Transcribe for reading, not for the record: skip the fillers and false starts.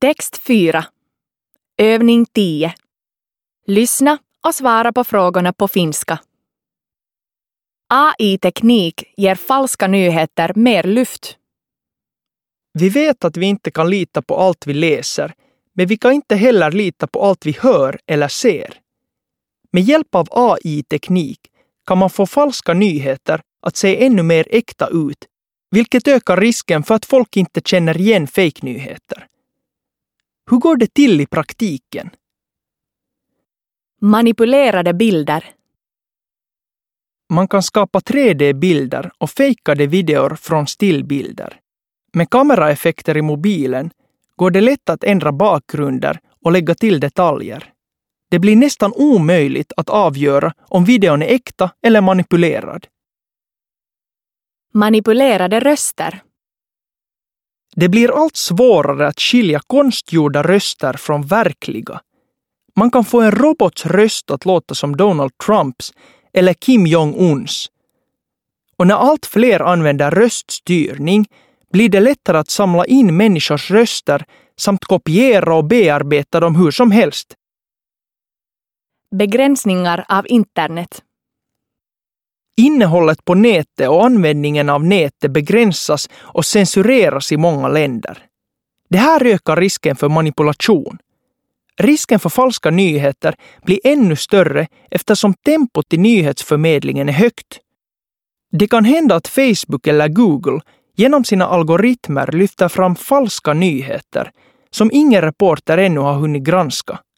Text 4. Övning 10. Lyssna och svara på frågorna på finska. AI-teknik ger falska nyheter mer luft. Vi vet att vi inte kan lita på allt vi läser, men vi kan inte heller lita på allt vi hör eller ser. Med hjälp av AI-teknik kan man få falska nyheter att se ännu mer äkta ut, vilket ökar risken för att folk inte känner igen fake-nyheter. Hur går det till i praktiken? Manipulerade bilder. Man kan skapa 3D-bilder och fejkade videor från stillbilder. Med kameraeffekter i mobilen går det lätt att ändra bakgrunder och lägga till detaljer. Det blir nästan omöjligt att avgöra om videon är äkta eller manipulerad. Manipulerade röster. Det blir allt svårare att skilja konstgjorda röster från verkliga. Man kan få en robots röst att låta som Donald Trumps eller Kim Jong-uns. Och när allt fler använder röststyrning blir det lättare att samla in människors röster samt kopiera och bearbeta dem hur som helst. Begränsningar av internet. Innehållet på nätet och användningen av nätet begränsas och censureras i många länder. Det här ökar risken för manipulation. Risken för falska nyheter blir ännu större eftersom tempot i nyhetsförmedlingen är högt. Det kan hända att Facebook eller Google genom sina algoritmer lyfter fram falska nyheter som ingen reporter ännu har hunnit granska.